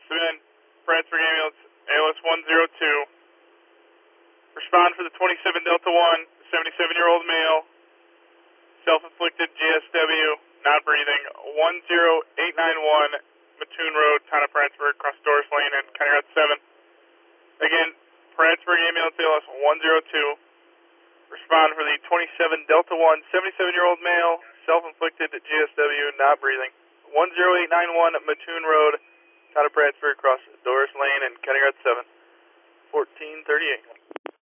7, Prattsburg Ambulance, ALS 102. Respond for the 27 Delta 1, 77-year-old male, self-inflicted GSW, not breathing, 10891 Mattoon Road, town of Prattsburg, across Doris Lane and County Route 7. Again, Prattsburg Ambulance, ALS 102. Respond for the 27 Delta 1, 77-year-old male, self-inflicted GSW, not breathing, 10891 Mattoon Road, town of Prattsburg, across Doris Lane and County Route 7, 1438.